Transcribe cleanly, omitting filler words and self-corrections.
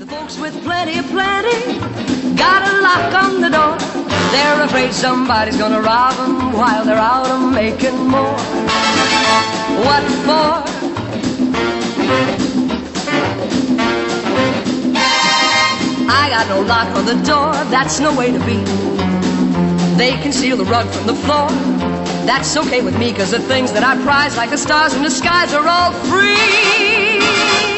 The folks with plenty, got a lock on the door. They're afraid somebody's gonna rob them while they're out making more. What for? I got no lock on the door, that's no way to be. They can steal the rug from the floor, that's okay with me, 'cause the things that I prize, like the stars in the skies, are all free.